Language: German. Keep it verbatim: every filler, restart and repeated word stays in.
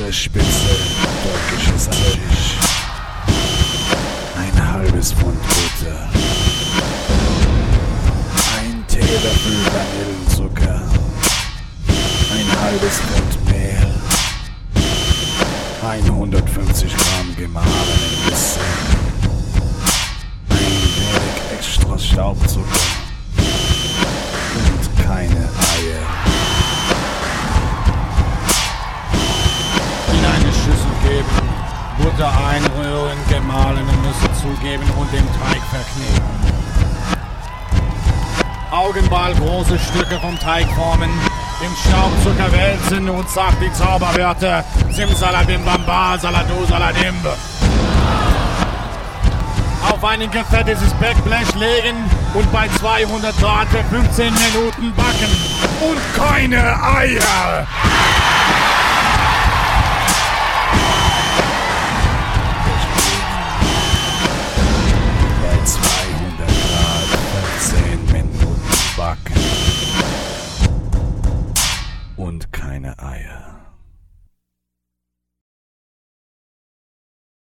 Schnitzel, Spitzel, türkisches Fisch, ein halbes Pfund Butter, ein Teelöffel Vanillenzucker, ein halbes Pfund Mehl, hundertfünfzig Gramm gemahlenen Nüsse, ein wenig extra Staubzucker und keine Eier. In eine Schüssel geben, Butter einrühren, gemahlene Nüsse zugeben und den Teig verkneten. Augenball große Stücke vom Teig formen, im Staubzucker wälzen und sagt die Zauberwörter Simsalabim Bamba, Saladu Saladim. Auf ein gefettetes Backblech legen und bei zweihundert Grad für fünfzehn Minuten backen. Und keine Eier! Bei zweihundert Grad fünfzehn Minuten backen. Und keine Eier.